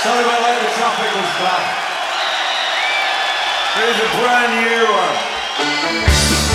Sorry about that, the traffic was bad. Here's a brand new one.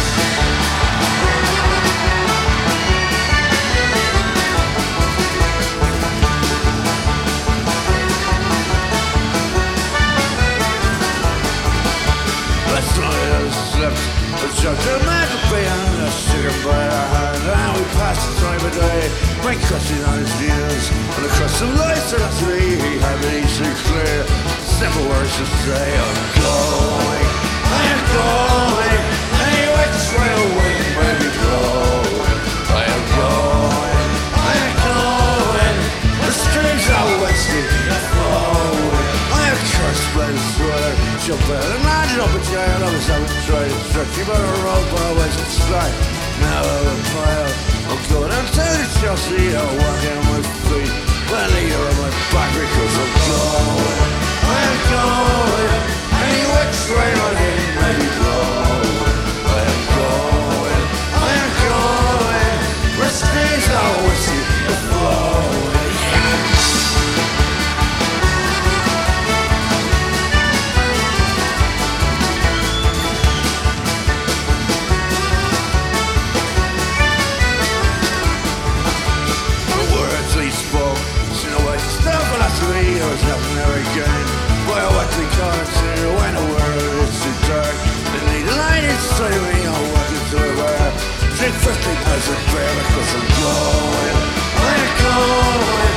Last night I slept, the judge of Maccabean, a cigarette by our hand, and we passed the time of day, my cousin on his heels, and across the lights of the three, he had it easily clear, simple words to say, I'm going, any which way the wind may be blowing, I am going, the streams are wested and flowing, I am cursed by the sweater, jump out and landed up a jail, I was having tried to stretch you by the road, but I wasn't slack, now I'm a pile, I'm going down to the Chelsea, I'm walking on my feet, well, leader on my back because I'm going, any which way my head may be blowing, I am going, the streams are wested and flowing, yeah. There was nothing there again. Boy, what they consider when the world is too dark. They need a light inside of me, I'm walking through the bar. Drink 50,000 beer because I'm going,